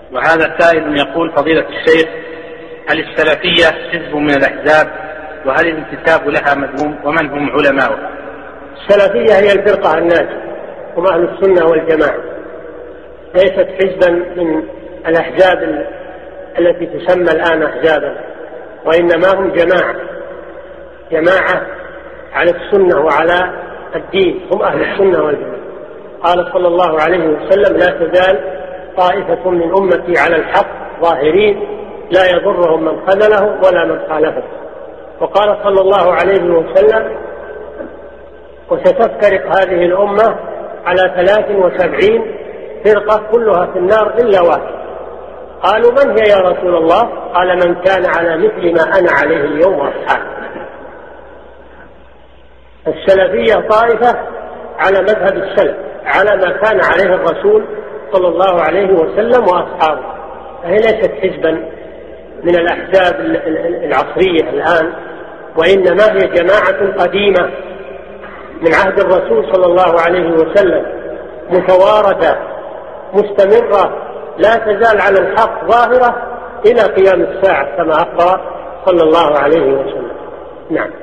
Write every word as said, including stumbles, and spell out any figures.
وهذا سائل يقول: فضيلة الشيخ، هل السلفية حزب من الأحزاب؟ وهل الانتساب لها مذموم؟ ومن هم علماؤها؟ السلفية هي الفرقة الناجية، هم أهل السنة والجماعة، ليست حزبا من الأحزاب التي تسمى الآن أحزابا، وإنما هم جماعة جماعة على السنة وعلى الدين، هم أهل السنة والجماعة. قال صلى الله عليه وسلم: لا تزال طائفة من أمتي على الحق ظاهرين لا يضرهم من خذله ولا من خالفه. وقال صلى الله عليه وسلم: وستفترق هذه الأمة على ثلاث وسبعين فرقة كلها في النار إلا واحد. قالوا: من هي يا رسول الله؟ قال: من كان على مثل ما أنا عليه اليوم وأصحابي. السلفية طائفة على مذهب السلف، على ما كان عليه الرسول صلى الله عليه وسلم وأصحابه، فهي ليست حزبا من الأحزاب العصرية الآن، وإنما هي جماعة قديمة من عهد الرسول صلى الله عليه وسلم، متواردة مستمرة لا تزال على الحق ظاهرة إلى قيام الساعة كما أخبر صلى الله عليه وسلم. نعم.